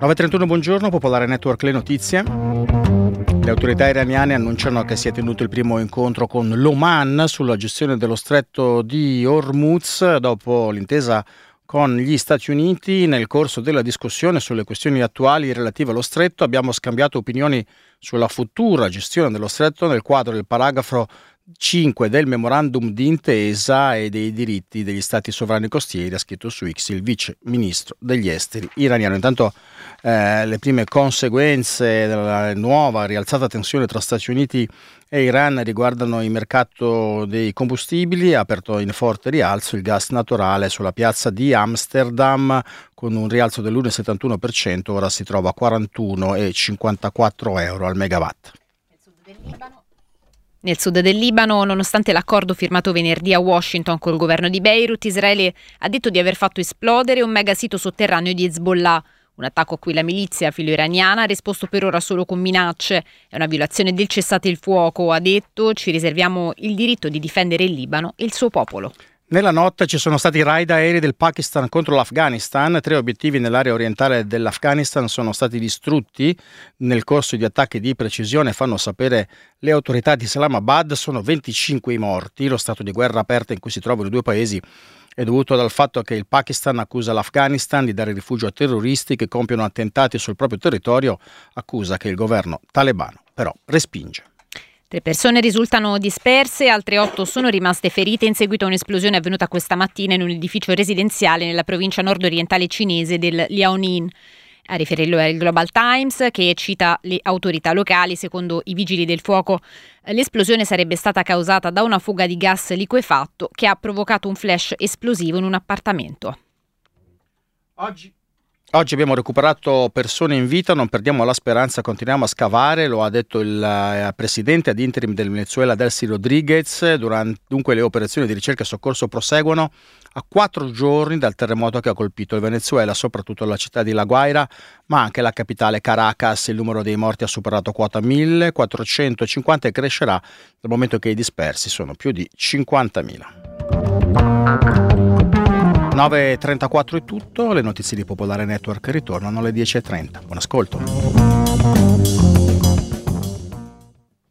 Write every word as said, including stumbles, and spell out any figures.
nove e trentuno, buongiorno, Popolare Network, le notizie. Le autorità iraniane annunciano che si è tenuto il primo incontro con l'Oman sulla gestione dello stretto di Hormuz dopo l'intesa con gli Stati Uniti. Nel corso della discussione sulle questioni attuali relative allo stretto abbiamo scambiato opinioni sulla futura gestione dello stretto nel quadro del paragrafo cinque del memorandum di intesa e dei diritti degli stati sovrani costieri, ha scritto su X il vice ministro degli esteri iraniano. Intanto eh, le prime conseguenze della nuova rialzata tensione tra Stati Uniti e Iran riguardano il mercato dei combustibili. Ha aperto in forte rialzo il gas naturale sulla piazza di Amsterdam con un rialzo dell'uno virgola settantuno per cento, ora si trova a quarantuno virgola cinquantaquattro euro al megawatt. Nel sud del Libano, nonostante l'accordo firmato venerdì a Washington col governo di Beirut, Israele ha detto di aver fatto esplodere un megasito sotterraneo di Hezbollah, un attacco a cui la milizia filo-iraniana ha risposto per ora solo con minacce. È una violazione del cessate il fuoco, ha detto, ci riserviamo il diritto di difendere il Libano e il suo popolo. Nella notte ci sono stati raid aerei del Pakistan contro l'Afghanistan. Tre obiettivi nell'area orientale dell'Afghanistan sono stati distrutti nel corso di attacchi di precisione, fanno sapere le autorità di Islamabad. Sono venticinque i morti. Lo stato di guerra aperta in cui si trovano i due paesi è dovuto dal fatto che il Pakistan accusa l'Afghanistan di dare rifugio a terroristi che compiono attentati sul proprio territorio, accusa che il governo talebano però respinge. Tre persone risultano disperse, altre otto sono rimaste ferite in seguito a un'esplosione avvenuta questa mattina in un edificio residenziale nella provincia nord-orientale cinese del Liaoning. A riferirlo è il Global Times, che cita le autorità locali. Secondo i vigili del fuoco, l'esplosione sarebbe stata causata da una fuga di gas liquefatto che ha provocato un flash esplosivo in un appartamento. Oggi Oggi abbiamo recuperato persone in vita, non perdiamo la speranza, continuiamo a scavare, lo ha detto il uh, presidente ad interim del Venezuela, Delcy Rodriguez. Durante, dunque le operazioni di ricerca e soccorso proseguono a quattro giorni dal terremoto che ha colpito il Venezuela, soprattutto la città di La Guaira, ma anche la capitale Caracas. Il numero dei morti ha superato quota millequattrocentocinquanta e crescerà dal momento che i dispersi sono più di cinquantamila. nove e trentaquattro è tutto, le notizie di Popolare Network ritornano alle dieci e trenta. Buon ascolto.